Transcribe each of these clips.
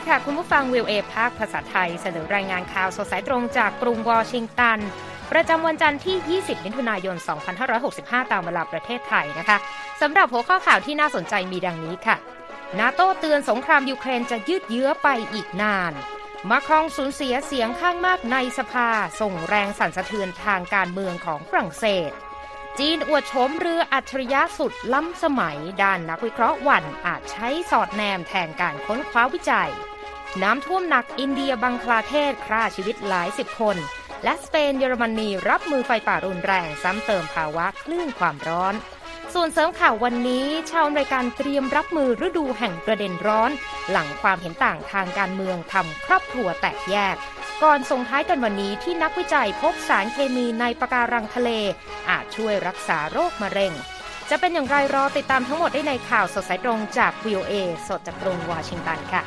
ค่ะคุณผู้ฟัง VOA ภาคภาษาไทยเสนอรายงานข่าวสดสายตรงจากกรุงวอชิงตันประจำวันจันทร์ที่ 20 มิถุนายน 2565 ตามเวลาประเทศไทยนะคะสำหรับหัวข้อข่าวที่น่าสนใจมีดังนี้ค่ะนาโต้เตือนสงครามยูเครนจะยืดเยื้อไปอีกนานมาครองสูญเสียเสียงข้างมากในสภาส่งแรงสั่นสะเทือนทางการเมืองของฝรั่งเศสจีนอวดโฉมเรืออัจฉริยะสุดล้ำสมัยด้านนักวิเคราะห์หวั่นอาจใช้สอดแนมแทนการค้นคว้าวิจัยน้ำท่วมหนักอินเดียบังคลาเทศฆ่าชีวิตหลายสิบคนและสเปนเยอรมนีรับมือไฟป่ารุนแรงซ้ำเติมภาวะคลื่นความร้อนส่วนเสริมข่าววันนี้ชาวอเมริกันเตรียมรับมือฤดูแห่งประเด็นร้อนหลังความเห็นต่างทางการเมืองทำครอบครัวแตกแยกก่อนส่งท้ายกันวันนี้ที่นักวิจัยพบสารเคมีในปะการังทะเลอาจช่วยรักษาโรคมะเร็งจะเป็นอย่างไรรอติดตามทั้งหมดได้ในข่าวสดสายตรงจาก VOA สดจากกรุงวอชิงตันค่ะ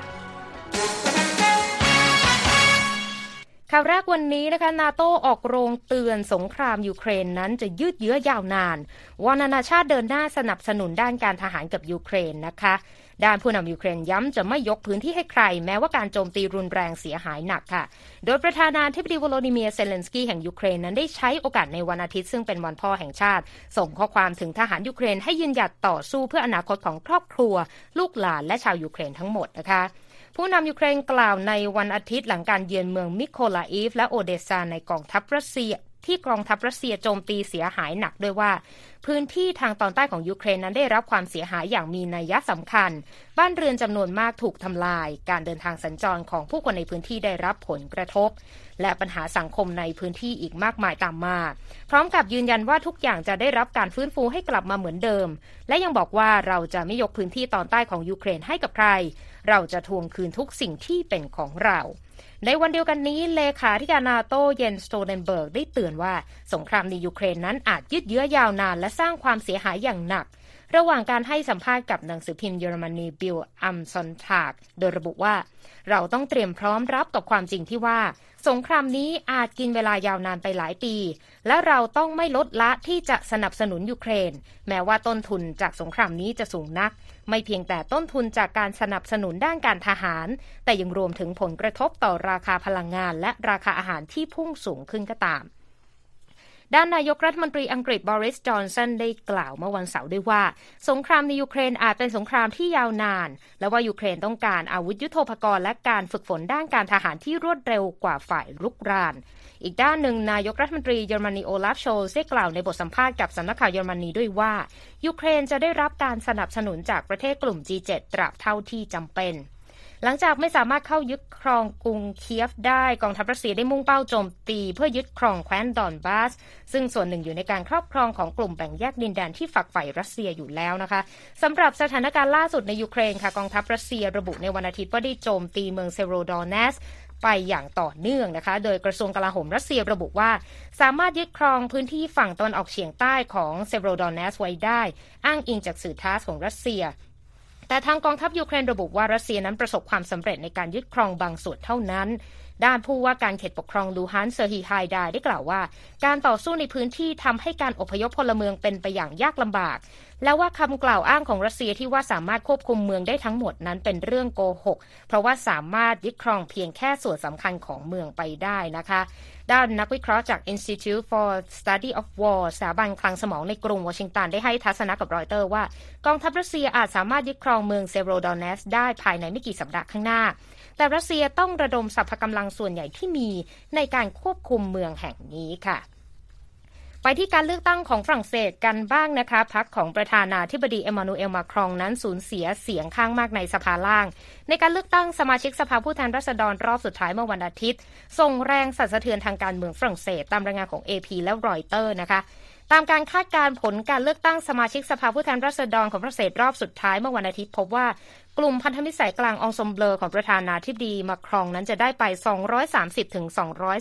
ข่าวแรกวันนี้นะคะนาโต้ออกโรงเตือนสงครามยูเครนนั้นจะยืดเยื้อยาวนานวอนนานาชาติเดินหน้าสนับสนุนด้านการทหารกับยูเครนนะคะด้านผู้นำยูเครนย้ำจะไม่ยกพื้นที่ให้ใครแม้ว่าการโจมตีรุนแรงเสียหายหนักค่ะโดยประธานาธิบดีโวโลดิเมียร์เซเลนสกี้แห่งยูเครนนั้นได้ใช้โอกาสในวันอาทิตย์ซึ่งเป็นวันพ่อแห่งชาติส่งข้อความถึงทหารยูเครนให้ยืนหยัดต่อสู้เพื่ออนาคตของครอบครัวลูกหลานและชาวยูเครนทั้งหมดนะคะผู้นำยูเครนกล่าวในวันอาทิตย์หลังการเยือนเมืองมิโคลาอีฟและโอเดสซาในกองทัพรัสเซียที่กองทัพรัสเซียโจมตีเสียหายหนักด้วยว่าพื้นที่ทางตอนใต้ของยูเครนนั้นได้รับความเสียหายอย่างมีนัยสำคัญบ้านเรือนจำนวนมากถูกทำลายการเดินทางสัญจรของผู้คนในพื้นที่ได้รับผลกระทบและปัญหาสังคมในพื้นที่อีกมากมายตามมาพร้อมกับยืนยันว่าทุกอย่างจะได้รับการฟื้นฟูให้กลับมาเหมือนเดิมและยังบอกว่าเราจะไม่ยกพื้นที่ตอนใต้ของยูเครนให้กับใครเราจะทวงคืนทุกสิ่งที่เป็นของเราในวันเดียวกันนี้เลขาธิการนาโต้เยนสโตเดนเบิร์กได้เตือนว่าสงครามในยูเครนนั้นอาจยืดเยื้อยาวนานและสร้างความเสียหายอย่างหนักระหว่างการให้สัมภาษณ์กับหนังสือพิมพ์เยอรมนีบิลอัมซอนทากโดยระบุว่าเราต้องเตรียมพร้อมรับกับความจริงที่ว่าสงครามนี้อาจกินเวลายาวนานไปหลายปีและเราต้องไม่ลดละที่จะสนับสนุนยูเครนแม้ว่าต้นทุนจากสงครามนี้จะสูงนักไม่เพียงแต่ต้นทุนจากการสนับสนุนด้านการทหารแต่ยังรวมถึงผลกระทบต่อราคาพลังงานและราคาอาหารที่พุ่งสูงขึ้นก็ตามด้านนายกรัฐมนตรีอังกฤษบอริส จอนสันได้กล่าวเมื่อวันเสาร์ด้วยว่าสงครามในยูเครนอาจเป็นสงครามที่ยาวนานและว่ายูเครนต้องการอาวุธยุทโธปกรณ์และการฝึกฝนด้านการทหารที่รวดเร็วกว่าฝ่ายรุกรานอีกด้านหนึ่งนายกรัฐมนตรีเยอรมนีโอลาฟ โชลซ์ได้กล่าวในบทสัมภาษณ์กับสำนักข่าวเยอรมนีด้วยว่ายูเครนจะได้รับการสนับสนุนจากประเทศกลุ่ม G7 ตราบเท่าที่จำเป็นหลังจากไม่สามารถเข้ายึดครองกรุงเคียฟได้กองทัพรัสเซียได้มุ่งเป้าโจมตีเพื่อยึดครองแคว้นดอนบาสซึ่งส่วนหนึ่งอยู่ในการครอบครองของกลุ่มแบ่งแยกดินแดนที่ฝักใฝ่รัสเซียอยู่แล้วนะคะสำหรับสถานการณ์ล่าสุดในยูเครนค่ะกองทัพรัสเซียระบุในวันอาทิตย์ว่าได้โจมตีเมืองเซโรดอนเนสไปอย่างต่อเนื่องนะคะโดยกระทรวงกลาโหมรัสเซียระบุว่าสามารถยึดครองพื้นที่ฝั่งตะวันออกเฉียงใต้ของเซโรดอนเนสไว้ได้อ้างอิงจากสื่อทาสของรัสเซียแต่ทางกองทัพยูเครนระบุว่ารัสเซียนั้นประสบความสำเร็จในการยึดครองบางส่วนเท่านั้นด้านผู้ว่าการเขตปกครองลูฮันเซอร์ฮีไฮดาได้กล่าวว่าการต่อสู้ในพื้นที่ทำให้การอพยพพลเมืองเป็นไปอย่างยากลำบากและว่าคำกล่าวอ้างของรัสเซียที่ว่าสามารถควบคุมเมืองได้ทั้งหมดนั้นเป็นเรื่องโกหกเพราะว่าสามารถยึดครองเพียงแค่ส่วนสำคัญของเมืองไปได้นะคะด้านนักวิเคราะห์จาก Institute for Study of War สถาบันคลังสมองในกรุงวอชิงตันได้ให้ทัศนะกับรอยเตอร์ว่ากองทัพรัสเซียอาจสามารถยึดครองเมืองเซโรดอนเนสได้ภายในไม่กี่สัปดาห์ข้างหน้าแต่รัสเซียต้องระดมสรรพกำลังส่วนใหญ่ที่มีในการควบคุมเมืองแห่งนี้ค่ะไปที่การเลือกตั้งของฝรั่งเศสกันบ้างนะคะพรรคของประธานาธิบดีเอมานูเอลมาครองนั้นสูญเสียเสียงข้างมากในสภาล่างในการเลือกตั้งสมาชิกสภาผู้แทนราษฎรรอบสุดท้ายเมื่อวันอาทิตย์ส่งแรงสั่นสะเทือนทางการเมืองฝรั่งเศสตามรายงานของ AP และรอยเตอร์นะคะตามการคาดการณ์ผลการเลือกตั้งสมาชิกสภาผู้แทนราษฎรของฝรั่งเศสรอบสุดท้ายเมื่อวันอาทิตย์พบว่ากลุ่มพันธมิตรสายกลางองซอมเบลอของประธานาธิบดีมาครองนั้นจะได้ไป230ถึง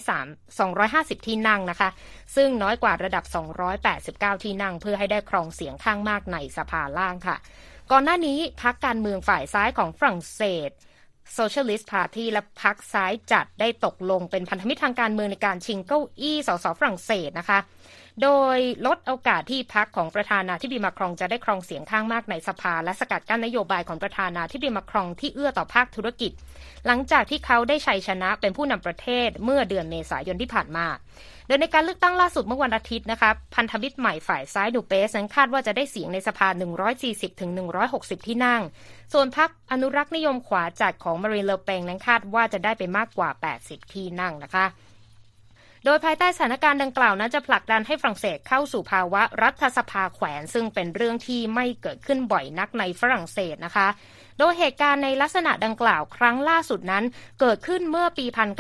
250ที่นั่งนะคะซึ่งน้อยกว่าระดับ289ที่นั่งเพื่อให้ได้ครองเสียงข้างมากในสภาล่างค่ะก่อนหน้านี้พรรคการเมืองฝ่ายซ้ายของฝรั่งเศส Socialist Party และพรรคซ้ายจัดได้ตกลงเป็นพันธมิตรทางการเมืองในการชิงเก้าอี้สสฝรั่งเศสนะคะโดยลดโอกาสที่พรรคของประธานาธิบดีมาครองจะได้ครองเสียงข้างมากในสภาและสกัดกั้นนโยบายของประธานาธิบดีมาครองที่เอื้อต่อภาคธุรกิจหลังจากที่เขาได้ชัยชนะเป็นผู้นำประเทศเมื่อเดือนเมษายนที่ผ่านมาโดยในการเลือกตั้งล่าสุดเมื่อวันอาทิตย์นะคะพันธมิตรใหม่ฝ่ายซ้ายนูเปสนั้นคาดว่าจะได้เสียงในสภา 140-160 ที่นั่งส่วนพรรคอนุรักษ์นิยมขวาจัดของมารีน เลอเปงนั้นคาดว่าจะได้ไปมากกว่า 80 ที่นั่งนะคะโดยภายใต้สถานการณ์ดังกล่าวนั้นจะผลักดันให้ฝรั่งเศสเข้าสู่ภาวะรัฐสภาแขวนซึ่งเป็นเรื่องที่ไม่เกิดขึ้นบ่อยนักในฝรั่งเศสนะคะโดยเหตุการณ์ในลักษณะดังกล่าวครั้งล่าสุดนั้นเกิดขึ้นเมื่อปี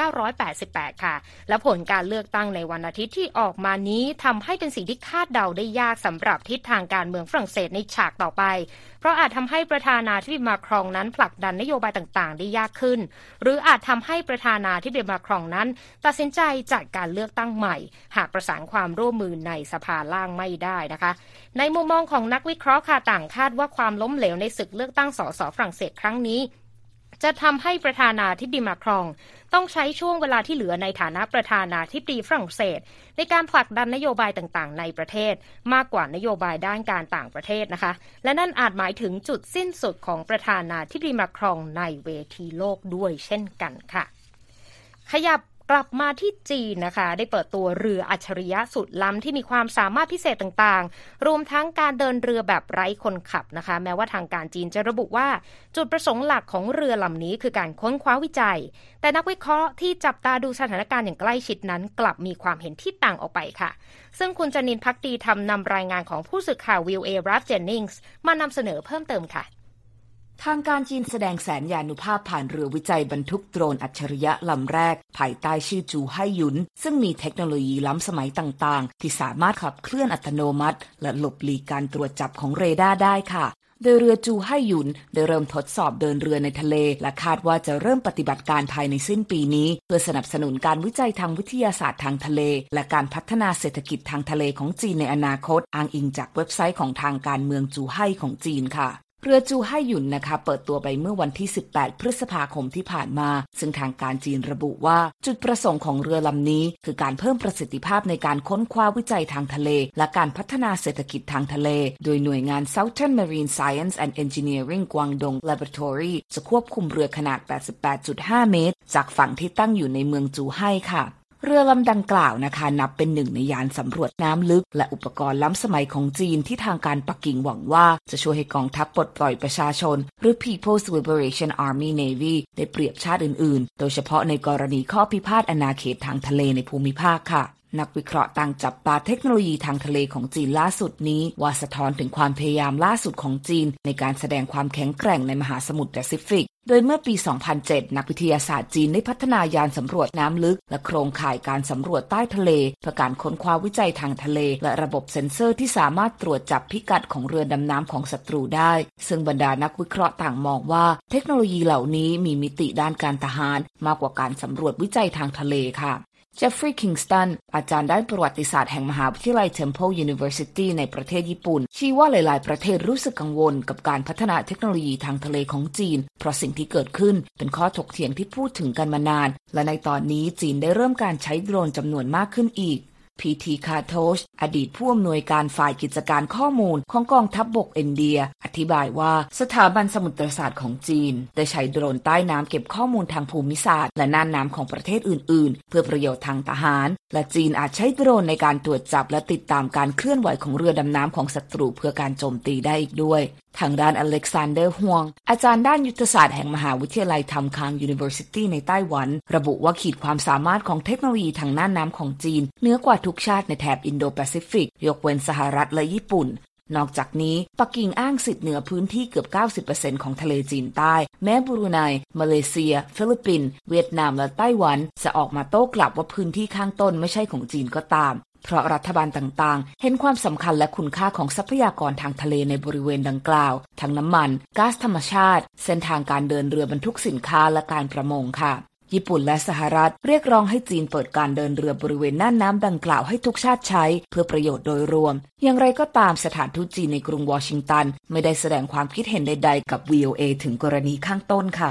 1988 ค่ะและผลการเลือกตั้งในวันอาทิตย์ที่ออกมานี้ทำให้เป็นสิ่งที่คาดเดาได้ยากสำหรับทิศทางการเมืองฝรั่งเศสในฉากต่อไปเพราะอาจทำให้ประธานาธิบดีมาครองนั้นผลักดันนโยบายต่างๆได้ยากขึ้นหรืออาจทำให้ประธานาธิบดีมาครองนั้นตัดสินใจจัดการเลือกตั้งใหม่หากประสานความร่วมมือในสภาล่างไม่ได้นะคะในมุมมองของนักวิเคราะห์ค่ะต่างคาดว่าความล้มเหลวในศึกเลือกตั้งสสฝรั่งเศสครั้งนี้จะทำให้ประธานาธิบดีมาครองต้องใช้ช่วงเวลาที่เหลือในฐานะประธานาธิบดีฝรั่งเศสในการผลักดันนโยบายต่างๆในประเทศมากกว่านโยบายด้านการต่างประเทศนะคะและนั่นอาจหมายถึงจุดสิ้นสุดของประธานาธิบดีมาครองในเวทีโลกด้วยเช่นกันค่ะขยับกลับมาที่จีนนะคะได้เปิดตัวเรืออัจฉริยะสุดล้ำที่มีความสามารถพิเศษต่างๆรวมทั้งการเดินเรือแบบไร้คนขับนะคะแม้ว่าทางการจีนจะระบุว่าจุดประสงค์หลักของเรือลำนี้คือการค้นคว้าวิจัยแต่นักวิเคราะห์ที่จับตาดูสถานการณ์อย่างใกล้ชิดนั้นกลับมีความเห็นที่ต่างออกไปค่ะซึ่งคุณจนินทร์ ภักดีทำนำรายงานของผู้สื่อข่าววิลเอรัฟเจนนิงส์มานำเสนอเพิ่มเติมค่ะทางการจีนแสดงแสนยานุภาพผ่านเรือวิจัยบรรทุกโดรนอัจฉริยะลำแรกภายใต้ชื่อจูไห่หยุนซึ่งมีเทคโนโลยีล้ำสมัยต่างๆที่สามารถขับเคลื่อนอัตโนมัติและหลบหลีกการตรวจจับของเรดาร์ได้ค่ะโดยเรือจูไห่หยุนได้เริ่มทดสอบเดินเรือในทะเลและคาดว่าจะเริ่มปฏิบัติการภายในสิ้นปีนี้เพื่อสนับสนุนการวิจัยทางวิทยาศาสตร์ทางทะเลและการพัฒนาเศรษฐกิจทางทะเลของจีนในอนาคตอ้างอิงจากเว็บไซต์ของทางการเมืองจูไห่ของจีนค่ะเรือจูไห่หยุนนะคะเปิดตัวไปเมื่อวันที่18พฤษภาคมที่ผ่านมาซึ่งทางการจีนระบุว่าจุดประสงค์ของเรือลำนี้คือการเพิ่มประสิทธิภาพในการค้นคว้าวิจัยทางทะเลและการพัฒนาเศรษฐกิจทางทะเลโดยหน่วยงาน Southern Marine Science and Engineering Guangdong Laboratory จะควบคุมเรือขนาด 88.5 เมตรจากฝั่งที่ตั้งอยู่ในเมืองจูไห่ค่ะเรือลำดังกล่าวนะคะนับเป็นหนึ่งในยานสำรวจน้ำลึกและอุปกรณ์ล้ำสมัยของจีนที่ทางการปักกิ่งหวังว่าจะช่วยให้กองทัพปลดปล่อยประชาชนหรือ People's Liberation Army Navy ได้เปรียบชาติอื่นๆโดยเฉพาะในกรณีข้อพิพาทอาณาเขตทางทะเลในภูมิภาคค่ะนักวิเคราะห์ต่างจับตาเทคโนโลยีทางทะเลของจีนล่าสุดนี้ว่าสะท้อนถึงความพยายามล่าสุดของจีนในการแสดงความแข็งแกร่งในมหาสมุทรแปซิฟิกโดยเมื่อปี 2007 นักวิทยาศาสตร์จีนได้พัฒนายานสำรวจน้ำลึกและโครงข่ายการสำรวจใต้ทะเลเพื่อการค้นคว้าวิจัยทางทะเลและระบบเซ็นเซอร์ที่สามารถตรวจจับพิกัดของเรือดำน้ำของศัตรูได้ซึ่งบรรดานักวิเคราะห์ต่างมองว่าเทคโนโลยีเหล่านี้มีมิติด้านการทหารมากกว่าการสำรวจวิจัยทางทะเลค่ะเจฟฟรีย์ คิงสตันอาจารย์ด้านประวัติศาสตร์แห่งมหาวิทยาลัย Temple University ในประเทศญี่ปุ่นชี้ว่าหลายๆประเทศรู้สึกกังวลกับการพัฒนาเทคโนโลยีทางทะเลของจีนเพราะสิ่งที่เกิดขึ้นเป็นข้อถกเถียงที่พูดถึงกันมานานและในตอนนี้จีนได้เริ่มการใช้โดรนจำนวนมากขึ้นอีกPT คาโทชอดีตผู้อำนวยการฝ่ายกิจการข้อมูลของกองทัพบกอินเดียอธิบายว่าสถาบันสมุทรศาสตร์ของจีนได้ใช้โดรนใต้น้ำเก็บข้อมูลทางภูมิศาสตร์และน่านน้ำของประเทศอื่นๆเพื่อประโยชน์ทางทหารและจีนอาจใช้โดรนในการตรวจจับและติดตามการเคลื่อนไหวของเรือดำน้ำของศัตรูเพื่อการโจมตีได้อีกด้วยทางด้านอเล็กซานเดอร์ฮวงอาจารย์ด้านยุทธศาสตร์แห่งมหาวิทยาลัยทัมคาง University ในไต้หวันระบุว่าขีดความสามารถของเทคโนโลยีทางน่านน้ำของจีนเหนือกว่าทุกชาติในแถบอินโดแปซิฟิกยกเว้นสหรัฐและญี่ปุ่นนอกจากนี้ปักกิ่งอ้างสิทธิ์เหนือพื้นที่เกือบ 90% ของทะเลจีนใต้แม้บรูไนมาเลเซียฟิลิปปินส์เวียดนามและไต้หวันจะออกมาโต้กลับว่าพื้นที่ข้างต้นไม่ใช่ของจีนก็ตามเพราะรัฐบาลต่างๆเห็นความสำคัญและคุณค่าของทรัพยากรทางทะเลในบริเวณดังกล่าวทั้งน้ำมันก๊าซธรรมชาติเส้นทางการเดินเรือบรรทุกสินค้าและการประมงค่ะญี่ปุ่นและสหรัฐเรียกร้องให้จีนเปิดการเดินเรือบริเวณน่านน้ำดังกล่าวให้ทุกชาติใช้เพื่อประโยชน์โดยรวมอย่างไรก็ตามสถานทูตจีนในกรุงวอชิงตันไม่ได้แสดงความคิดเห็นใดๆกับ VOA ถึงกรณีข้างต้นค่ะ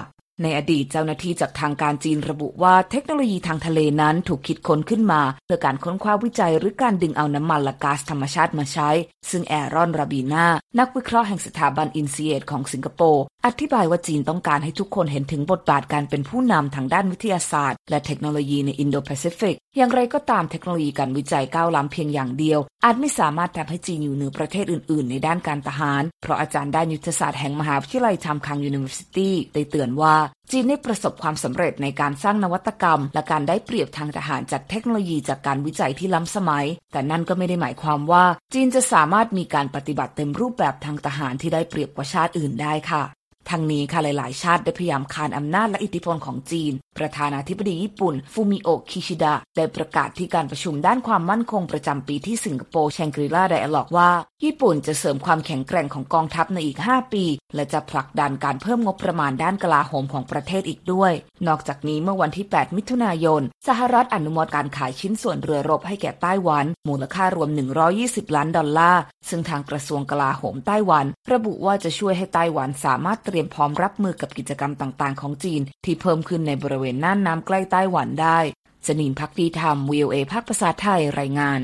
ในอดีตเจ้าหน้าที่จากทางการจีนระบุว่าเทคโนโลยีทางทะเลนั้นถูกคิดค้นขึ้นมาเพื่อการค้นคว้าวิจัยหรือการดึงเอาน้ำมันและก๊าซธรรมชาติมาใช้ซึ่งแอรอน ราบีนานักวิเคราะห์แห่งสถาบันอินซีเอตของสิงคโปร์อธิบายว่าจีนต้องการให้ทุกคนเห็นถึงบทบาทการเป็นผู้นำทางด้านวิทยาศาสตร์และเทคโนโลยีในอินโดแปซิฟิกอย่างไรก็ตามเทคโนโลยีการวิจัยก้าวล้ำเพียงอย่างเดียวอาจไม่สามารถทำให้จีนอยู่เหนือประเทศอื่นๆในด้านการทหารเพราะอาจารย์ด้านยุทธศาสตร์แห่งมหาวิทยาลัยทัมคัง University ได้เตือนว่าจีนได้ประสบความสำเร็จในการสร้างนวัตกรรมและการได้เปรียบทางทหารจากเทคโนโลยีจากการวิจัยที่ล้ำสมัยแต่นั่นก็ไม่ได้หมายความว่าจีนจะสามารถมีการปฏิบัติเต็มรูปแบบทางทหารที่ได้เปรียบกว่าชาติอื่นได้ค่ะทั้งนี้ค่ะหลายๆชาติได้พยายามคานอำนาจและอิทธิพลของจีนประธานาธิบดีญี่ปุ่นฟูมิโอะคิชิดะได้ประกาศที่การประชุมด้านความมั่นคงประจำปีที่สิงคโปร์แชงกรีลาไดอะล็อกว่าญี่ปุ่นจะเสริมความแข็งแกร่งของกองทัพในอีก5ปีและจะผลักดันการเพิ่มงบประมาณด้านกลาโหมของประเทศอีกด้วยนอกจากนี้เมื่อวันที่8มิถุนายนสหรัฐอนุมัติการขายชิ้นส่วนเรือรบให้แก่ไต้หวันมูลค่ารวม$120 ล้านซึ่งทางกระทรวงกลาโหมไต้หวันระบุว่าจะช่วยให้ไต้หวันสามารถเตรียมพร้อมรับมือกับกิจกรรมต่างๆของจีนที่เพิ่มขึ้นในบริเวณน่านน้ำใกล้ไต้หวันได้จนินท์ ภักดีธรรม VOA ภาคภาษาไทยรายงาน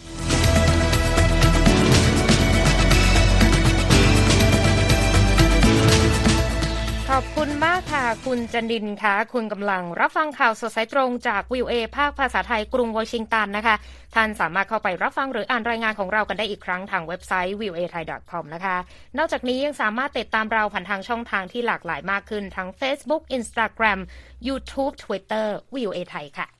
ขอบคุณมากค่ะคุณจนินท์ค่ะคุณกำลังรับฟังข่าวสดสายตรงจาก VOA ภาคภาษาไทยกรุงวอชิงตันนะคะท่านสามารถเข้าไปรับฟังหรืออ่านรายงานของเรากันได้อีกครั้งทางเว็บไซต์ voathai.com นะคะนอกจากนี้ยังสามารถติดตามเราผ่านทางช่องทางที่หลากหลายมากขึ้นทั้ง Facebook Instagram YouTube Twitter VOA ไทยค่ะ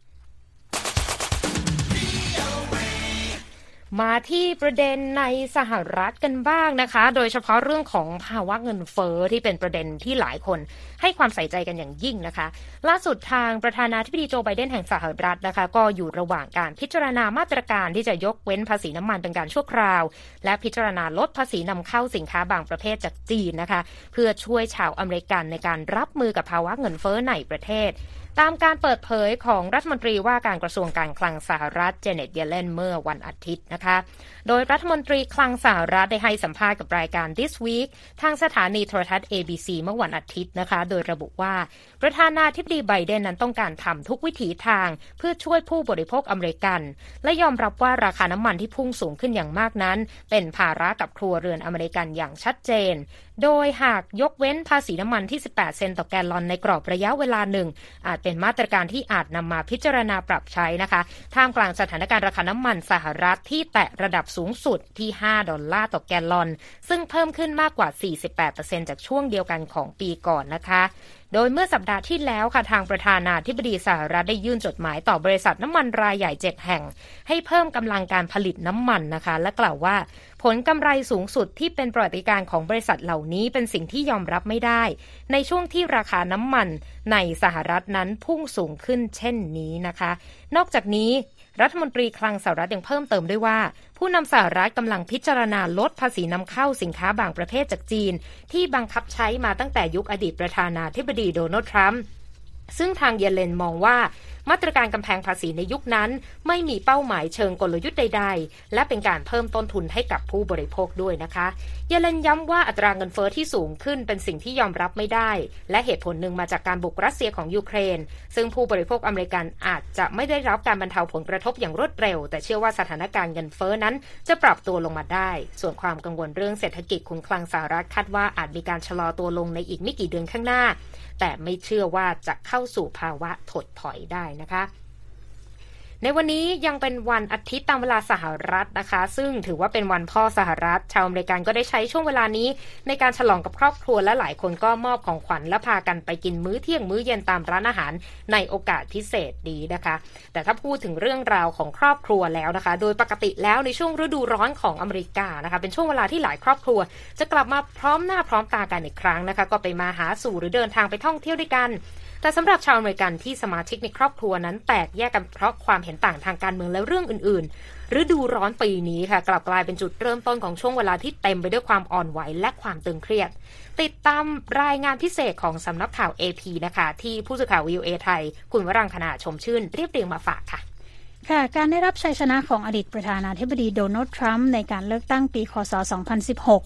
มาที่ประเด็นในสหรัฐกันบ้างนะคะโดยเฉพาะเรื่องของภาวะเงินเฟ้อที่เป็นประเด็นที่หลายคนให้ความใส่ใจกันอย่างยิ่งนะคะล่าสุดทางประธานาธิบดีโจไบเดนแห่งสหรัฐนะคะก็อยู่ระหว่างการพิจารณามาตรการที่จะยกเว้นภาษีน้ำมันเป็นการชั่วคราวและพิจารณาลดภาษีนำเข้าสินค้าบางประเภทจากจีนนะคะเพื่อช่วยชาวอเมริกันในการรับมือกับภาวะเงินเฟ้อในประเทศตามการเปิดเผยของรัฐมนตรีว่าการกระทรวงการคลังสหรัฐเจเน็ต เยเลนเมื่อวันอาทิตย์นะคะโดยรัฐมนตรีคลังสหรัฐได้ให้สัมภาษณ์กับรายการ This Week ทางสถานีโทรทัศน์ ABC เมื่อวันอาทิตย์นะคะโดยระบุว่าประธานาธิบดีไบเดนนั้นต้องการทำทุกวิถีทางเพื่อช่วยผู้บริโภคอเมริกันและยอมรับว่าราคาน้ำมันที่พุ่งสูงขึ้นอย่างมากนั้นเป็นภาระกับครัวเรือนอเมริกันอย่างชัดเจนโดยหากยกเว้นภาษีน้ำมันที่18เซนต์ต่อแกลลอนในกรอบระยะเวลาหนึ่งอาจเป็นมาตรการที่อาจนำมาพิจารณาปรับใช้นะคะท่ามกลางสถานการณ์ราคาน้ำมันสหรัฐที่แตะระดับสูงสุดที่$5ต่อแกลลอนซึ่งเพิ่มขึ้นมากกว่า 48% จากช่วงเดียวกันของปีก่อนนะคะโดยเมื่อสัปดาห์ที่แล้วค่ะทางประธานาธิบดีสหรัฐได้ยื่นจดหมายต่อบริษัทน้ำมันรายใหญ่7แห่งให้เพิ่มกำลังการผลิตน้ำมันนะคะและกล่าวว่าผลกำไรสูงสุดที่เป็นประวัติการณ์ของบริษัทเหล่านี้เป็นสิ่งที่ยอมรับไม่ได้ในช่วงที่ราคาน้ำมันในสหรัฐนั้นพุ่งสูงขึ้นเช่นนี้นะคะนอกจากนี้รัฐมนตรีคลังสหรัฐยังเพิ่มเติมด้วยว่าผู้นำสหรัฐกำลังพิจารณาลดภาษีนำเข้าสินค้าบางประเภทจากจีนที่บังคับใช้มาตั้งแต่ยุคอดีตประธานาธิบดีโดนัลด์ทรัมป์ซึ่งทางเยเลนมองว่ามาตรการกำแพงภาษีในยุคนั้นไม่มีเป้าหมายเชิงกลยุทธ์ใดๆและเป็นการเพิ่มต้นทุนให้กับผู้บริโภคด้วยนะคะเยเลนย้ำว่าอัตราเงินเฟ้อที่สูงขึ้นเป็นสิ่งที่ยอมรับไม่ได้และเหตุผลหนึ่งมาจากการบุกรัสเซียของยูเครนซึ่งผู้บริโภคอเมริกันอาจจะไม่ได้รับการบรรเทาผลกระทบอย่างรวดเร็วแต่เชื่อว่าสถานการณ์เงินเฟ้อนั้นจะปรับตัวลงมาได้ส่วนความกังวลเรื่องเศรษฐกิจขุนคลังสหรัฐคาดว่าอาจมีการชะลอตัวลงในอีกไม่กี่เดือนข้างหน้าแต่ไม่เชื่อว่าจะเข้าสู่ภาวะถดถอยได้นะคะในวันนี้ยังเป็นวันอาทิตย์ตามเวลาสหรัฐนะคะซึ่งถือว่าเป็นวันพ่อสหรัฐชาวอเมริกันก็ได้ใช้ช่วงเวลานี้ในการฉลองกับครอบครัวและหลายคนก็มอบของขวัญและพากันไปกินมื้อเที่ยงมื้อเย็นตามร้านอาหารในโอกาสพิเศษนี้นะคะแต่ถ้าพูดถึงเรื่องราวของครอบครัวแล้วนะคะโดยปกติแล้วในช่วงฤดูร้อนของอเมริกานะคะเป็นช่วงเวลาที่หลายครอบครัวจะกลับมาพร้อมหน้าพร้อมตากันอีกครั้งนะคะก็ไปมาหาสู่หรือเดินทางไปท่องเที่ยวด้วยกันแต่สำหรับชาวอเมริกันที่สมาชิกในครอบครัวนั้นแตกแยกกันเพราะความเห็นต่างทางการเมืองและเรื่องอื่นๆฤดูร้อนปีนี้ค่ะกลับกลายเป็นจุดเริ่มต้นของช่วงเวลาที่เต็มไปด้วยความอ่อนไหวและความตึงเครียดติดตามรายงานพิเศษของสำนักข่าว AP นะคะที่ผู้สื่อข่าว VOA ไทยคุณวรังคณาชมชื่นเรียบเรียงมาฝากค่ะค่ะการได้รับชัยชนะของอดีตประธานาธิบดีโดนัลด์ทรัมป์ในการเลือกตั้งปีคศ 2016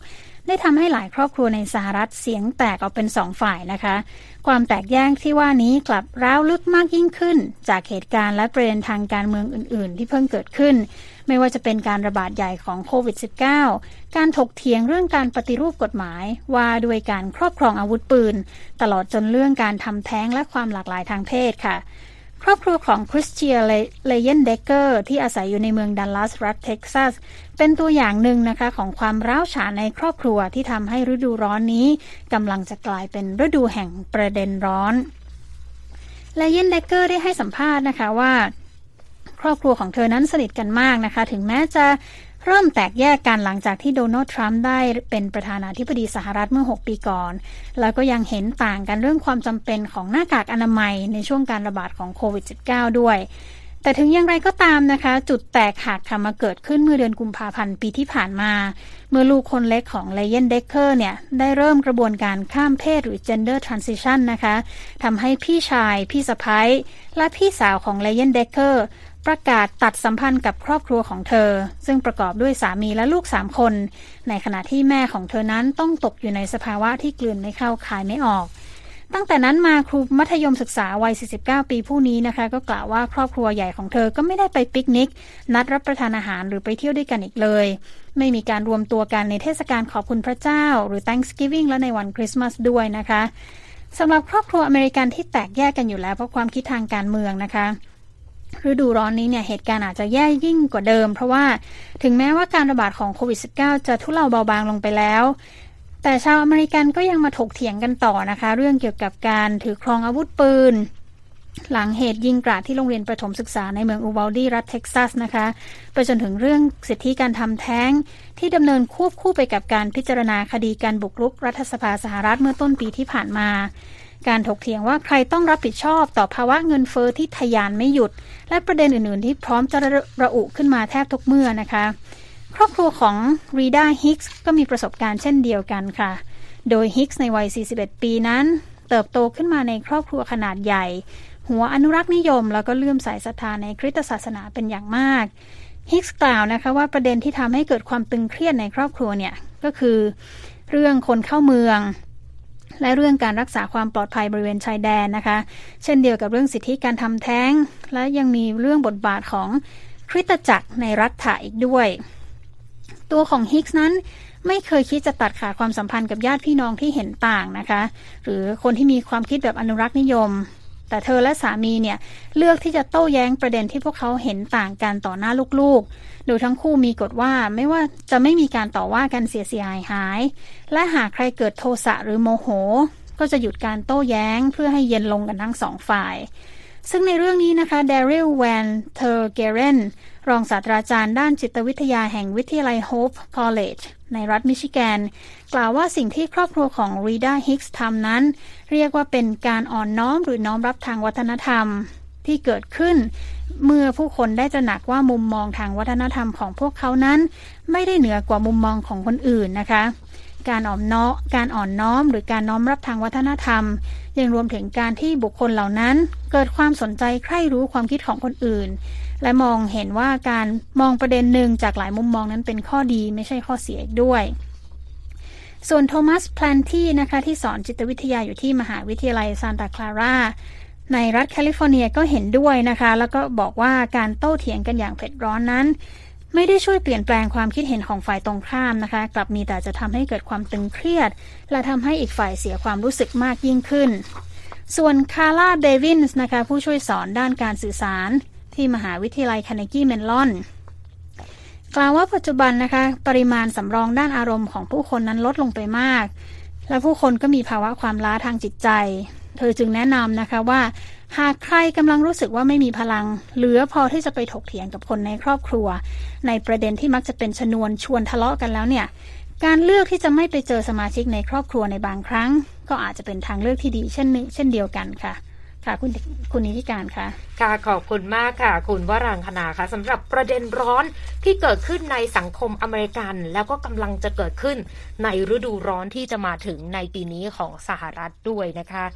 ได้ทำให้หลายครอบครัวในสหรัฐเสียงแตกออกเป็น2ฝ่ายนะคะความแตกแยกที่ว่านี้กลับร้าวลึกมากยิ่งขึ้นจากเหตุการณ์และประเด็นทางการเมืองอื่นๆที่เพิ่งเกิดขึ้นไม่ว่าจะเป็นการระบาดใหญ่ของโควิด -19 การถกเถียงเรื่องการปฏิรูปกฎหมายว่าด้วยการครอบครองอาวุธปืนตลอดจนเรื่องการทำแท้งและความหลากหลายทางเพศค่ะครอบครัวของคริสเตียเลเยนเดเกอร์ที่อาศัยอยู่ในเมืองดัลลัสรัฐเท็กซัสเป็นตัวอย่างหนึ่งนะคะของความร้าวฉานในครอบครัวที่ทำให้ฤดูร้อนนี้กำลังจะกลายเป็นฤดูแห่งประเด็นร้อนเลเยนเดเกอร์ได้ให้สัมภาษณ์นะคะว่าครอบครัวของเธอนั้นสนิทกันมากนะคะถึงแม้จะเริ่มแตกแยกกันหลังจากที่โดนัลด์ทรัมป์ได้เป็นประธานาธิบดีสหรัฐเมื่อ6ปีก่อนแล้วก็ยังเห็นต่างกันเรื่องความจำเป็นของหน้ากากอนามัยในช่วงการระบาดของโควิด -19 ด้วยแต่ถึงอย่างไรก็ตามนะคะจุดแตกหักค่ะมาเกิดขึ้นเมื่อเดือนกุมภาพันธ์ปีที่ผ่านมาเมื่อลูกคนเล็กของเลเยนเดเกอร์เนี่ยได้เริ่มกระบวนการข้ามเพศหรือ gender transition นะคะทำให้พี่ชายพี่สะใภ้และพี่สาวของเลเยนเดเกอร์ประกาศตัดสัมพันธ์กับครอบครัวของเธอซึ่งประกอบด้วยสามีและลูก3คนในขณะที่แม่ของเธอนั้นต้องตกอยู่ในสภาวะที่กลืนไม่เข้าคายไม่ออกตั้งแต่นั้นมาครูมัธยมศึกษาวัย49ปีผู้นี้นะคะก็กล่าวว่าครอบครัวใหญ่ของเธอก็ไม่ได้ไปปิกนิกนัดรับประทานอาหารหรือไปเที่ยวด้วยกันอีกเลยไม่มีการรวมตัวกันในเทศกาลขอบคุณพระเจ้าหรือ Thanksgiving และในวันคริสต์มาสด้วยนะคะสำหรับครอบครัวอเมริกันที่แตกแยกกันอยู่แล้วเพราะความคิดทางการเมืองนะคะฤดูร้อนนี้เนี่ยเหตุการณ์อาจจะแย่ยิ่งกว่าเดิมเพราะว่าถึงแม้ว่าการระบาดของโควิด -19 จะทุเลาเบาบางลงไปแล้วแต่ชาวอเมริกันก็ยังมาถกเถียงกันต่อนะคะเรื่องเกี่ยวกับการถือครองอาวุธปืนหลังเหตุยิงกราดที่โรงเรียนประถมศึกษาในเมืองอูวาลดีรัฐเท็กซัสนะคะไปจนถึงเรื่องสิทธิการทำแท้งที่ดำเนินควบคู่ไปกับการพิจารณาคดีการบุกรุกรัฐสภาสหรัฐเมื่อต้นปีที่ผ่านมาการถกเถียงว่าใครต้องรับผิดชอบต่อภาวะเงินเฟ้อที่ทะยานไม่หยุดและประเด็นอื่นๆที่พร้อมจะระอุขึ้นมาแทบทุกเมื่อนะคะครอบครัวของรีดาฮิกส์ก็มีประสบการณ์เช่นเดียวกันค่ะโดยฮิกส์ในวัย41ปีนั้นเติบโตขึ้นมาในครอบครัวขนาดใหญ่หัวอนุรักษ์นิยมแล้วก็เลื่อมใสศรัทธาในคริสตศาสนาเป็นอย่างมากฮิกส์กล่าวนะคะว่าประเด็นที่ทำให้เกิดความตึงเครียดในครอบครัวเนี่ยก็คือเรื่องคนเข้าเมืองและเรื่องการรักษาความปลอดภัยบริเวณชายแดนนะคะเช่นเดียวกับเรื่องสิทธิการทำแท้งและยังมีเรื่องบทบาทของคริสตจักรในรัฐอีกด้วยตัวของฮิกส์นั้นไม่เคยคิดจะตัดขาดความสัมพันธ์กับญาติพี่น้องที่เห็นต่างนะคะหรือคนที่มีความคิดแบบอนุรักษ์นิยมแต่เธอและสามีเนี่ยเลือกที่จะโต้แย้งประเด็นที่พวกเขาเห็นต่างกันต่อหน้าลูกๆโดยทั้งคู่มีกฎว่าไม่ว่าจะไม่มีการต่อว่ากันเสียหายและหากใครเกิดโทสะหรือโมโหก็จะหยุดการโต้แย้งเพื่อให้เย็นลงกันทั้ง2ฝ่ายซึ่งในเรื่องนี้นะคะเดริลแวนเทอร์เกเรนรองศาสตราจารย์ด้านจิตวิทยาแห่งวิทยาลัยโฮปคอลเลจในรัฐมิชิแกนกล่าวว่าสิ่งที่ครอบครัวของรีดาฮิกส์ทำนั้นเรียกว่าเป็นการอ่อนน้อมหรือน้อมรับทางวัฒนธรรมที่เกิดขึ้นเมื่อผู้คนได้ตระหนักว่ามุมมองทางวัฒนธรรมของพวกเขานั้นไม่ได้เหนือกว่ามุมมองของคนอื่นนะคะการอ่อนน้อมหรือการน้อมรับทางวัฒนธรรมยังรวมถึงการที่บุคคลเหล่านั้นเกิดความสนใจใคร่รู้ความคิดของคนอื่นและมองเห็นว่าการมองประเด็นหนึ่งจากหลายมุมมองนั้นเป็นข้อดีไม่ใช่ข้อเสียอีกด้วยส่วนโทมัสแพลนที่นะคะที่สอนจิตวิทยาอยู่ที่มหาวิทยาลัยซานตาคลาราในรัฐแคลิฟอร์เนียก็เห็นด้วยนะคะแล้วก็บอกว่าการโต้เถียงกันอย่างเผ็ดร้อนนั้นไม่ได้ช่วยเปลี่ยนแปลงความคิดเห็นของฝ่ายตรงข้ามนะคะกลับมีแต่จะทำให้เกิดความตึงเครียดและทำให้อีกฝ่ายเสียความรู้สึกมากยิ่งขึ้นส่วนคาร่าเดวินส์นะคะผู้ช่วยสอนด้านการสื่อสารที่มหาวิทยาลัยคาร์เนกีเมลลอนกล่าวว่าปัจจุบันนะคะปริมาณสำรองด้านอารมณ์ของผู้คนนั้นลดลงไปมากและผู้คนก็มีภาวะความล้าทางจิตใจเธอจึงแนะนำนะคะว่าหากใครกำลังรู้สึกว่าไม่มีพลังเหลือพอที่จะไปถกเถียงกับคนในครอบครัวในประเด็นที่มักจะเป็นชนวนชวนทะเลาะกันแล้วเนี่ยการเลือกที่จะไม่ไปเจอสมาชิกในครอบครัวในบางครั้งก็อาจจะเป็นทางเลือกที่ดีเช่นเดียวกันค่ะค่ะคุณนิติการค่ะค่ะขอบคุณมากค่ะคุณวรังคณาค่ะสำหรับประเด็นร้อนที่เกิดขึ้นในสังคมอเมริกันแล้วก็กำลังจะเกิดขึ้นในฤดูร้อนที่จะมาถึงในปีนี้ของสหรัฐด้วยนะคะ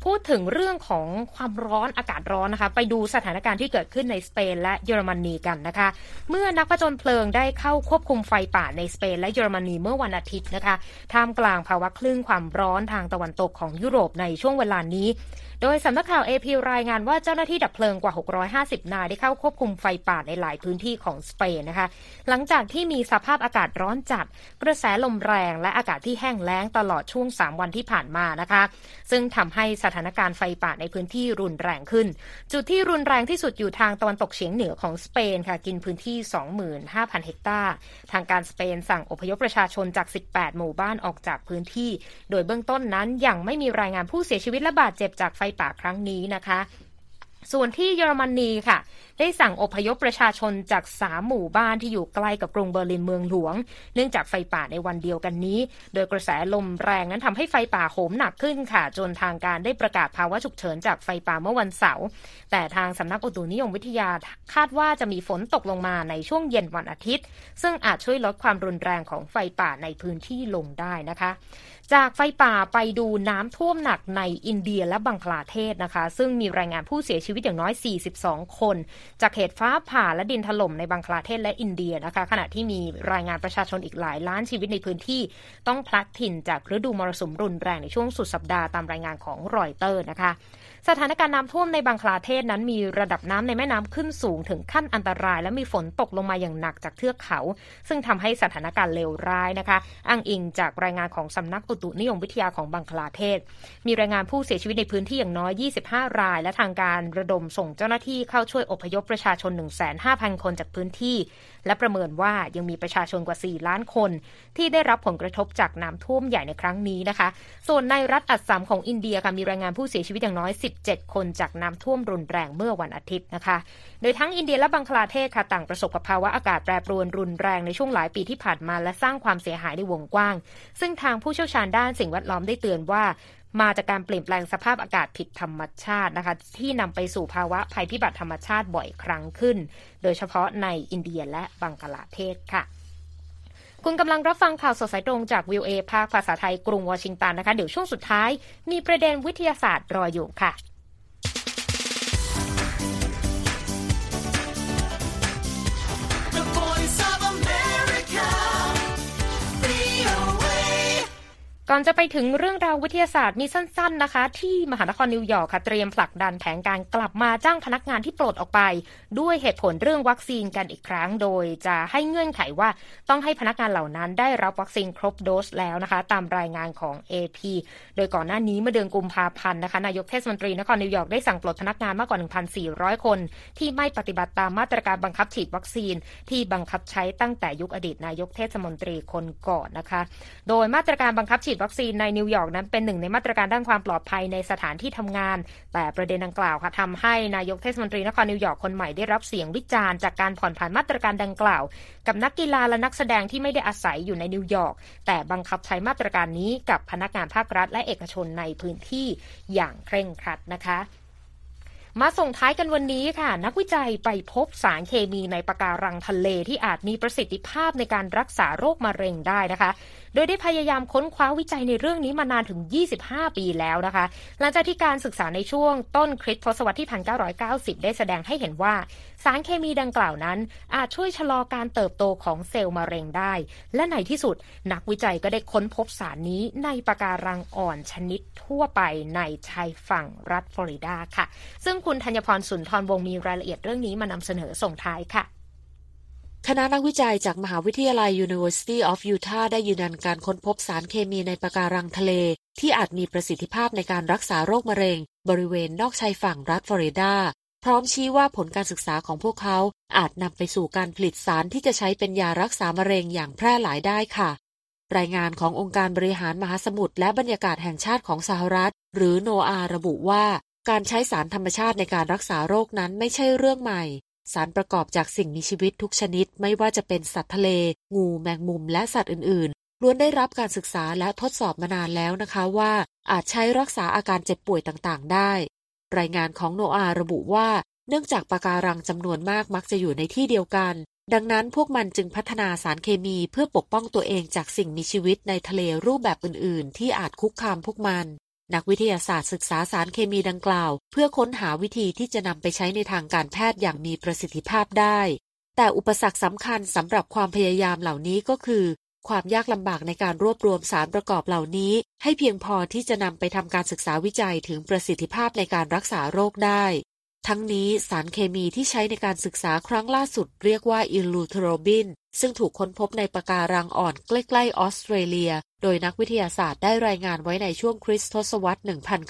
พูดถึงเรื่องของความร้อนอากาศร้อนนะคะไปดูสถานการณ์ที่เกิดขึ้นในสเปนและเยอรมนีกันนะคะเมื่อนักผจญเพลิงได้เข้าควบคุมไฟป่าในสเปนและเยอรมนีเมื่อวันอาทิตย์นะคะท่ามกลางภาวะคลื่นความร้อนทางตะวันตกของยุโรปในช่วงเวลานี้โดยสำนักข่าว AP รายงานว่าเจ้าหน้าที่ดับเพลิงกว่า650นายได้เข้าควบคุมไฟป่าในหลายพื้นที่ของสเปนนะคะหลังจากที่มีสภาพอากาศร้อนจัดกระแสลมแรงและอากาศที่แห้งแล้งตลอดช่วง3วันที่ผ่านมานะคะซึ่งทำให้สถานการณ์ไฟป่าในพื้นที่รุนแรงขึ้นจุดที่รุนแรงที่สุดอยู่ทางตะวันตกเฉียงเหนือของสเปนค่ะกินพื้นที่ 25,000 เฮกตาร์ทางการสเปนสั่งอพยพประชาชนจาก18หมู่บ้านออกจากพื้นที่โดยเบื้องต้นนั้นยังไม่มีรายงานผู้เสียชีวิตและบาดเจ็บจากไฟป่าครั้งนี้นะคะส่วนที่เยอรมนีค่ะได้สั่งอพยพประชาชนจาก3หมู่บ้านที่อยู่ใกล้กับกรุงเบอร์ลินเมืองหลวงเนื่องจากไฟป่าในวันเดียวกันนี้โดยกระแสลมแรงนั้นทำให้ไฟป่าโหมหนักขึ้นค่ะจนทางการได้ประกาศภาวะฉุกเฉินจากไฟป่าเมื่อวันเสาร์แต่ทางสำนักอุตุนิยมวิทยาคาดว่าจะมีฝนตกลงมาในช่วงเย็นวันอาทิตย์ซึ่งอาจช่วยลดความรุนแรงของไฟป่าในพื้นที่ลงได้นะคะจากไฟป่าไปดูน้ำท่วมหนักในอินเดียและบังคลาเทศนะคะซึ่งมีรายงานผู้เสียชีวิตอย่างน้อย42คนจากเหตุฟ้าผ่าและดินถล่มในบังคลาเทศและอินเดียนะคะขณะที่มีรายงานประชาชนอีกหลายล้านชีวิตในพื้นที่ต้องพลัดถิ่นจากฤดูมรสุมรุนแรงในช่วงสุดสัปดาห์ตามรายงานของรอยเตอร์นะคะสถานการณ์น้ำท่วมในบังคลาเทศนั้นมีระดับน้ำในแม่น้ำขึ้นสูงถึงขั้นอันตรายและมีฝนตกลงมาอย่างหนักจากเทือกเขาซึ่งทำให้สถานการณ์เลวร้ายนะคะอ้างอิงจากรายงานของสำนักอุตุนิยมวิทยาของบังคลาเทศมีรายงานผู้เสียชีวิตในพื้นที่อย่างน้อย25รายและทางการระดมส่งเจ้าหน้าที่เข้าช่วยอพยพประชาชน 15,000 คนจากพื้นที่และประเมินว่ายังมีประชาชนกว่า4ล้านคนที่ได้รับผลกระทบจากน้ำท่วมใหญ่ในครั้งนี้นะคะส่วนในรัฐอัสสัมของอินเดียค่ะมีรายงานผู้เสียชีวิตอย่างน้อย17คนจากน้ำท่วมรุนแรงเมื่อวันอาทิตย์นะคะโดยทั้งอินเดียและบังคลาเทศค่ะต่างประสบกับภาวะอากาศแปรปรวนรุนแรงในช่วงหลายปีที่ผ่านมาและสร้างความเสียหายในวงกว้างซึ่งทางผู้เชี่ยวชาญด้านสิ่งแวดล้อมได้เตือนว่ามาจากการเปลี่ยนแปลงสภาพอากาศผิดธรรมชาตินะคะที่นำไปสู่ภาวะภัยพิบัติธรรมชาติบ่อยครั้งขึ้นโดยเฉพาะในอินเดียและบังคลาเทศค่ะคุณกำลังรับฟังข่าวสดสายตรงจาก VOA ภาคภาษาไทยกรุงวอชิงตันนะคะเดี๋ยวช่วงสุดท้ายมีประเด็นวิทยาศาสตร์รออยู่ค่ะก่อนจะไปถึงเรื่องราววิทยาศาสตร์มีสั้นๆนะคะที่มหานครนิวยอร์กค่ะเตรียมผลักดันแผนการกลับมาจ้างพนักงานที่ปลดออกไปด้วยเหตุผลเรื่องวัคซีนกันอีกครั้งโดยจะให้เงื่อนไขว่าต้องให้พนักงานเหล่านั้นได้รับวัคซีนครบโดสแล้วนะคะตามรายงานของ AP โดยก่อนหน้านี้เมื่อเดือนกุมภาพันธ์นะคะนายกเทศมนตรีนครนิวยอร์กได้สั่งปลดพนักงานมากกว่า 1,400 คนที่ไม่ปฏิบัติตามมาตรการบังคับฉีดวัคซีนที่บังคับใช้ตั้งแต่ยุคอดีตนายกเทศมนตรีคนก่อนนะคะโดยมาตรการบังคับฉีดวัคซีนในนิวยอร์กนั้นเป็นหนึ่งในมาตรการด้านความปลอดภัยในสถานที่ทำงานแต่ประเด็นดังกล่าวค่ะทำให้นายกเทศมนตรีนครนิวยอร์กคนใหม่ได้รับเสียงวิจารณ์จากการผ่อนผันมาตรการดังกล่าวกับนักกีฬาและนักแสดงที่ไม่ได้อาศัยอยู่ในนิวยอร์กแต่บังคับใช้มาตรการนี้กับพนักงานภาครัฐและเอกชนในพื้นที่อย่างเคร่งครัดนะคะมาส่งท้ายกันวันนี้ค่ะนักวิจัยไปพบสารเคมีในปะการังทะเลที่อาจมีประสิทธิภาพในการรักษาโรคมะเร็งได้นะคะโดยได้พยายามค้นคว้าวิจัยในเรื่องนี้มานานถึง25ปีแล้วนะคะหลังจากที่การศึกษาในช่วงต้นคริสต์ศตวรรษที่ 1990 ได้แสดงให้เห็นว่าสารเคมีดังกล่าวนั้นอาจช่วยชะลอการเติบโตของเซลล์มะเร็งได้และในที่สุดนักวิจัยก็ได้ค้นพบสารนี้ในปะการังอ่อนชนิดทั่วไปในชายฝั่งรัฐฟลอริดาค่ะซึ่งคุณธัญพรสุนทรวงศ์มีรายละเอียดเรื่องนี้มานำเสนอส่งท้ายค่ะคณะนักวิจัยจากมหาวิทยาลัย University of Utah ได้ยืนยันการค้นพบสารเคมีในปะการังทะเลที่อาจมีประสิทธิภาพในการรักษาโรคมะเร็งบริเวณนอกชายฝั่งรัฐฟลอริดาพร้อมชี้ว่าผลการศึกษาของพวกเขาอาจนำไปสู่การผลิตสารที่จะใช้เป็นยารักษามะเร็งอย่างแพร่หลายได้ค่ะรายงานขององค์การบริหารมหาสมุทรและบรรยากาศแห่งชาติของสหรัฐหรือ NOAA ระบุว่าการใช้สารธรรมชาติในการรักษาโรคนั้นไม่ใช่เรื่องใหม่สารประกอบจากสิ่งมีชีวิตทุกชนิดไม่ว่าจะเป็นสัตว์ทะเลงูแมงมุมและสัตว์อื่นๆล้วนได้รับการศึกษาและทดสอบมานานแล้วนะคะว่าอาจใช้รักษาอาการเจ็บป่วยต่างๆได้รายงานของ NOAA ระบุว่าเนื่องจากปะการังจำนวนมากมักจะอยู่ในที่เดียวกันดังนั้นพวกมันจึงพัฒนาสารเคมีเพื่อปกป้องตัวเองจากสิ่งมีชีวิตในทะเลรูปแบบอื่นๆที่อาจคุกคามพวกมันนักวิทยาศาสตร์ศึกษาสารเคมีดังกล่าวเพื่อค้นหาวิธีที่จะนำไปใช้ในทางการแพทย์อย่างมีประสิทธิภาพได้แต่อุปสรรคสำคัญสำหรับความพยายามเหล่านี้ก็คือความยากลำบากในการรวบรวมสารประกอบเหล่านี้ให้เพียงพอที่จะนำไปทำการศึกษาวิจัยถึงประสิทธิภาพในการรักษาโรคได้ทั้งนี้สารเคมีที่ใช้ในการศึกษาครั้งล่าสุดเรียกว่าอิลูเทโรบินซึ่งถูกค้นพบในปะการังอ่อนใกล้ๆออสเตรเลียโดยนักวิทยาศาสตร์ได้รายงานไว้ในช่วงคริสตศตวรรษ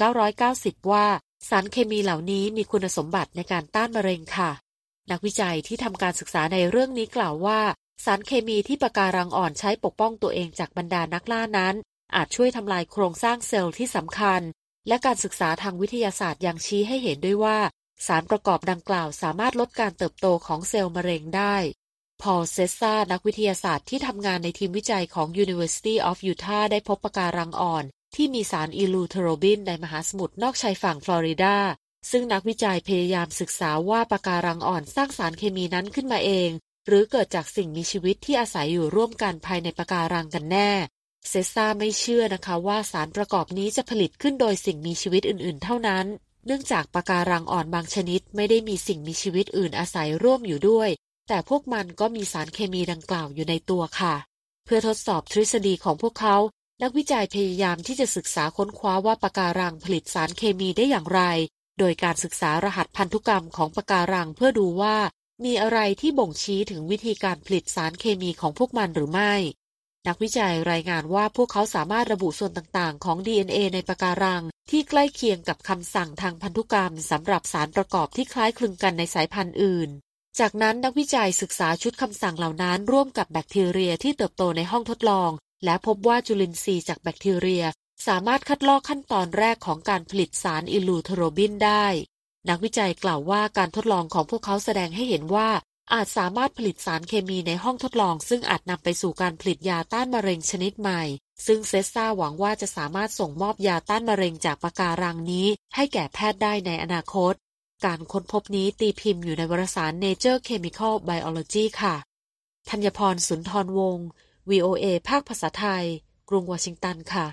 1990 ว่าสารเคมีเหล่านี้มีคุณสมบัติในการต้านมะเร็งค่ะนักวิจัยที่ทำการศึกษาในเรื่องนี้กล่าวว่าสารเคมีที่ปะการังอ่อนใช้ปกป้องตัวเองจากบรรดานักล่านั้นอาจช่วยทำลายโครงสร้างเซลล์ที่สำคัญและการศึกษาทางวิทยาศาสตร์ยังชี้ให้เห็นด้วยว่าสารประกอบดังกล่าวสามารถลดการเติบโตของเซลล์มะเร็งได้พอล เซซ่านักวิทยาศาสตร์ที่ทำงานในทีมวิจัยของ University of Utah ได้พบปะการังอ่อนที่มีสารอิลูเทโรบินในมหาสมุทรนอกชายฝั่งฟลอริดาซึ่งนักวิจัยพยายามศึกษาว่าปะการังอ่อนสร้างสารเคมีนั้นขึ้นมาเองหรือเกิดจากสิ่งมีชีวิตที่อาศัยอยู่ร่วมกันภายในปะการังกันแน่เซซ่าไม่เชื่อนะคะว่าสารประกอบนี้จะผลิตขึ้นโดยสิ่งมีชีวิตอื่นๆเท่านั้นเนื่องจากปะการังอ่อนบางชนิดไม่ได้มีสิ่งมีชีวิตอื่นอาศัยร่วมอยู่ด้วยแต่พวกมันก็มีสารเคมีดังกล่าวอยู่ในตัวค่ะเพื่อทดสอบทฤษฎีของพวกเขานักวิจัยพยายามที่จะศึกษาค้นคว้าว่าปะการังผลิตสารเคมีได้อย่างไรโดยการศึกษารหัสพันธุกรรมของปะการังเพื่อดูว่ามีอะไรที่บ่งชี้ถึงวิธีการผลิตสารเคมีของพวกมันหรือไม่นักวิจัยรายงานว่าพวกเขาสามารถระบุส่วนต่างๆของ DNA ในปะการังที่ใกล้เคียงกับคำสั่งทางพันธุกรรมสำหรับสารประกอบที่คล้ายคลึงกันในสายพันธุ์อื่นจากนั้นนักวิจัยศึกษาชุดคำสั่งเหล่านั้นร่วมกับแบคทีเรียที่เติบโตในห้องทดลองและพบว่าจุลินทรีย์จากแบคทีเรียสามารถคัดลอกขั้นตอนแรกของการผลิตสารอิลูเทโรบินได้นักวิจัยกล่าวว่าการทดลองของพวกเขาแสดงให้เห็นว่าอาจสามารถผลิตสารเคมีในห้องทดลองซึ่งอาจนำไปสู่การผลิตยาต้านมะเร็งชนิดใหม่ซึ่งเซซ่าหวังว่าจะสามารถส่งมอบยาต้านมะเร็งจากปะการังนี้ให้แก่แพทย์ได้ในอนาคตการค้นพบนี้ตีพิมพ์อยู่ในวารสาร Nature Chemical Biology ค่ะธัญพร สุนทรวงศ์ VOA ภาคภาษาไทยกรุงวอชิงตันค่ะ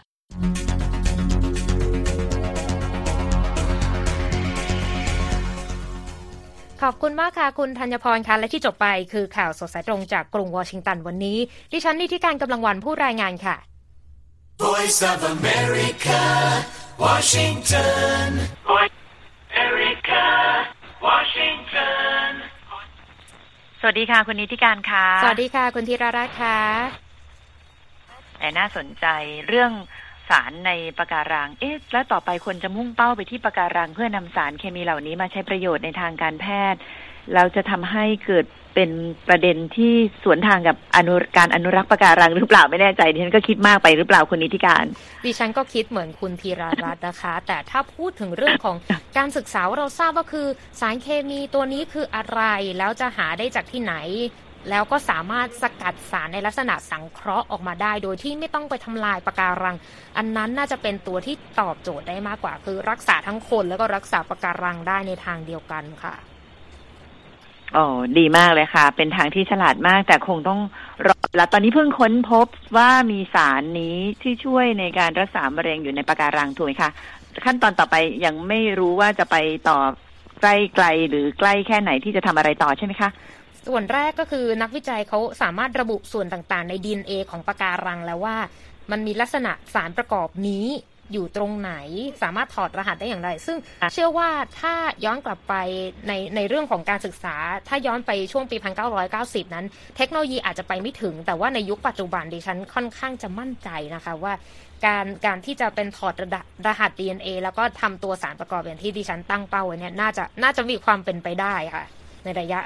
ขอบคุณมากค่ะคุณธัญพรค่ะและที่จบไปคือข่าวสดสายตรงจากกรุงวอชิงตันวันนี้ดิฉันนิติการกำลังวันผู้รายงานค่ะ Voice of America Washington Voice America Washington สวัสดีค่ะคุณนิติการค่ะสวัสดีค่ะคุณธีรรัตน์ค่ะแต่น่าสนใจเรื่องสารในปะการังแล้วต่อไปคนจะมุ่งเป้าไปที่ปะการังเพื่อนำสารเคมีเหล่านี้มาใช้ประโยชน์ในทางการแพทย์เราจะทำให้เกิดเป็นประเด็นที่สวนทางกับการอนุรักษ์ปะการังหรือเปล่าไม่แน่ใจดิฉันก็คิดมากไปหรือเปล่าคุณนิติการดิฉันก็คิดเหมือนคุณธีรรัตน์นะคะแต่ถ้าพูดถึงเรื่องของการศึกษาเราทราบว่าคือสารเคมีตัวนี้คืออะไรแล้วจะหาได้จากที่ไหนแล้วก็สามารถสกัดสารในลักษณะสังเคราะห์ออกมาได้โดยที่ไม่ต้องไปทำลายปะการังอันนั้นน่าจะเป็นตัวที่ตอบโจทย์ได้มากกว่าคือรักษาทั้งคนแล้วก็รักษาปะการังได้ในทางเดียวกันค่ะอ๋อดีมากเลยค่ะเป็นทางที่ฉลาดมากแต่คงต้องรอแล้วตอนนี้เพิ่งค้นพบว่ามีสารนี้ที่ช่วยในการรักษามะเร็งอยู่ในปะการังถูกไหมคะขั้นตอนต่อไปยังไม่รู้ว่าจะไปต่อใกล้ไกลหรือใกล้แค่ไหนที่จะทำอะไรต่อใช่ไหมคะส่วนแรกก็คือนักวิจัยเขาสามารถระบุส่วนต่างๆใน DNA ของปะการังแล้วว่ามันมีลักษณะสารประกอบนี้อยู่ตรงไหนสามารถถอดรหัสได้อย่างไรซึ่งเชื่อว่าถ้าย้อนกลับไปในเรื่องของการศึกษาถ้าย้อนไปช่วงปี 1990 นั้นเทคโนโลยีอาจจะไปไม่ถึงแต่ว่าในยุคปัจจุบันดิฉันค่อนข้างจะมั่นใจนะคะว่าการที่จะเป็นถอดรหัส DNA แล้วก็ทำตัวสารประกอบอย่างที่ดิฉันตั้งเป้าไว้เนี่ยน่าจะมีความเป็นไปได้ค่ะในระยะ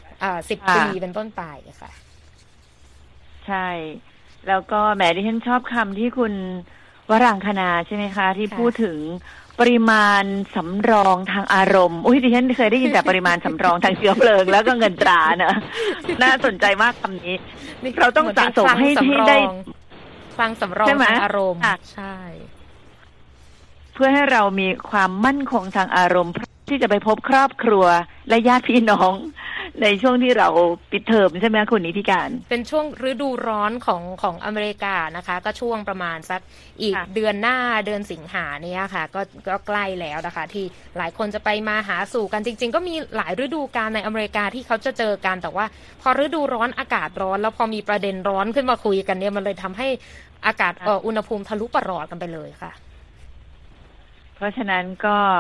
10 ปีเป็นต้นไปค่ะใช่แล้วก็แหมดิฉันชอบคำที่คุณวรังคณาใช่ไหมคะที่พูดถึงปริมาณสำรองทางอารมณ์ดิฉันเคยได้ยินแต่ปริมาณสำรองทางเชื้อเพลิงแล้วก็เงินตราเนอะน่าสนใจมากคำนี้เราต้องสะสมให้ได้คลังสำรองทางอารมณ์ใช่เพื่อให้เรามีความมั่นคงทางอารมณ์ที่จะไปพบครอบครัวและญาติพี่น้องในช่วงที่เราปิดเทอมใช่ไหมคุณนิติการเป็นช่วงฤดูร้อนของอเมริกานะคะก็ช่วงประมาณสักอีกเดือนหน้าเดือนสิงหาเนี่ยค่ะก็ใกล้แล้วนะคะที่หลายคนจะไปมาหาสู่กันจริงๆก็มีหลายฤดูกาลในอเมริกาที่เขาจะเจอกันแต่ว่าพอฤดูร้อนอากาศร้อนแล้วพอมีประเด็นร้อนขึ้นมาคุยกันเนี่ยมันเลยทำให้อากาศอุณหภูมิทะลุปะหลอดกันไปเลยค่ะเพราะฉะนั้นก็